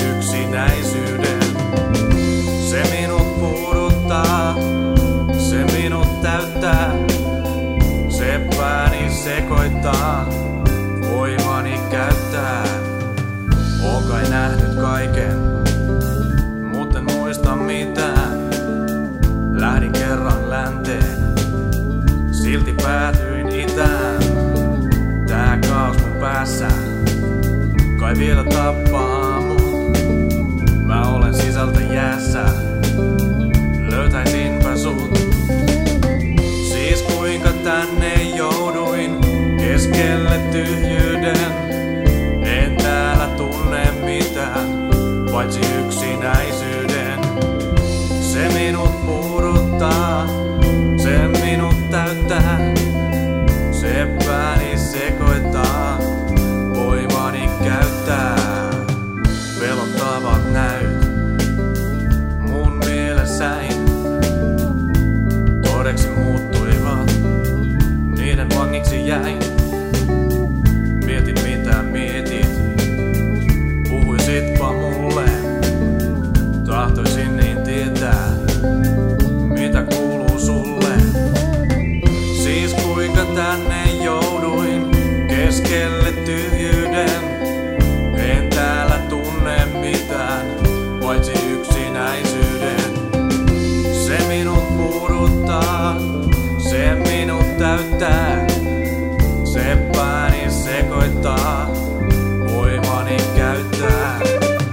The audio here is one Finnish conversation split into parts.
yksinäisyyden. Se minut puuduttaa, se minut täyttää, se pääni sekoittaa, voimani käyttää. Oon kai nähnyt kaiken, mut en muista mitään. Lähdin kerran länteen, silti päätyin itään. Tää kaos mun päässä kai vielä tappaa mut. Mä olen sisältä jäässä, löytäisinpä sut. Siis kuinka tänne jouduin, keskelle tyhjyyden. En täällä tunne mitään, paitsi yksinäisyyden. Se minut puuduttaa, se minut täyttää, se pääni sekoittaa, voimani käyttää. Pelottavat näyt mun mielessäin todeksi muuttuivat, niiden vangiksi jäin. Mietin mitä mietit, puhuisitpa mulle, tahtoisin niin tietää, mitä kuuluu sulle. Siis kuinka tänne jouduin, keskelle tyhjyyden. En täällä tunne mitään, paitsi yksinäisyyden. Se minut puuduttaa, se minut täyttää, se pääni sekoittaa, voimani käyttää.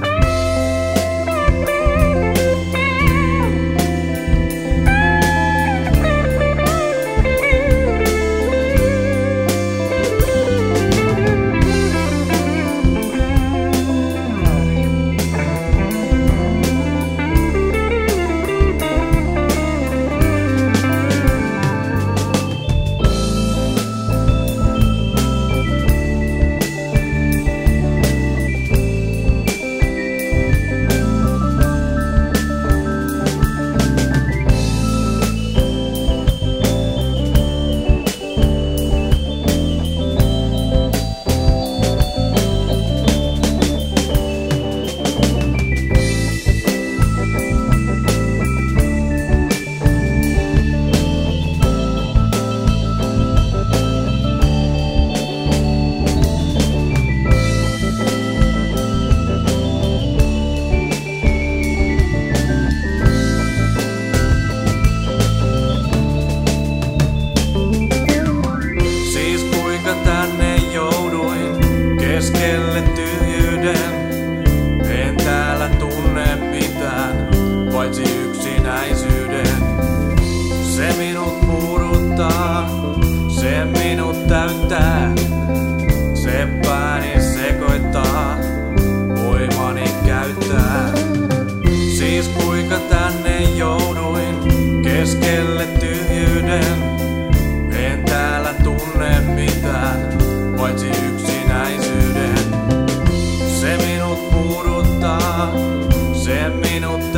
Keskelle tyhjyyden, en täällä tunne mitään, paitsi yksinäisyyden. Se minut puuduttaa, se minut täyttää, se pääni sekoittaa, voimani käyttää. Siis kuinka tänne jouduin, keskelle tyhjyyden. En täällä tunne mitään, paitsi yksinäisyyden. Se minut puuduttaa, se minut